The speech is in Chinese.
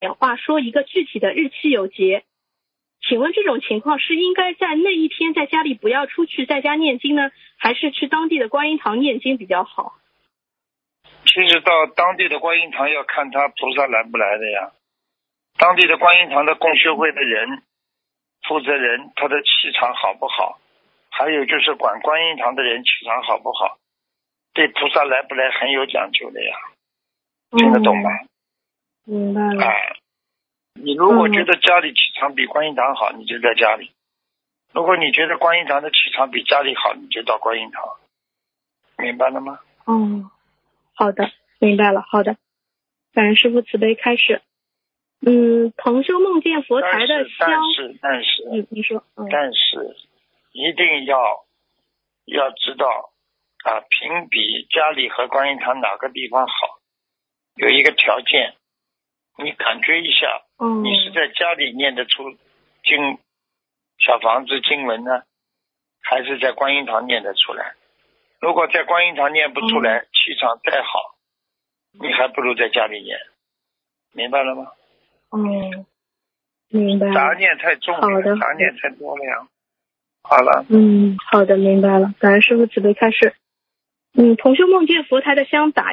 点化，说一个具体的日期有节。请问这种情况是应该在那一天在家里不要出去，在家念经呢，还是去当地的观音堂念经比较好？ 其实到当地的观音堂要看他菩萨来不来的呀。当地的观音堂的共修会的人负责人他的气场好不好，还有就是管观音堂的人气场好不好，对菩萨来不来很有讲究的呀。听得懂吗？ 明白了。 你如果觉得家里气场比观音堂好，你就在家里；如果你觉得观音堂的气场比家里好，你就到观音堂。明白了吗？ 好的，明白了。好的，感恩师父慈悲开示。同修梦见佛台的香， 但是， 你说， 但是一定要知道评比家里和观音堂哪个地方好，有一个条件，你感觉一下，你是在家里念得出经小房子经文呢，还是在观音堂念得出来？如果在观音堂念不出来，气场再好，你还不如在家里念。明白了吗？ 明白了。 杂念太重了， 好的， 杂念太多了呀。好了。 好的，明白了。感恩师父慈悲开示。同修梦见佛台的香打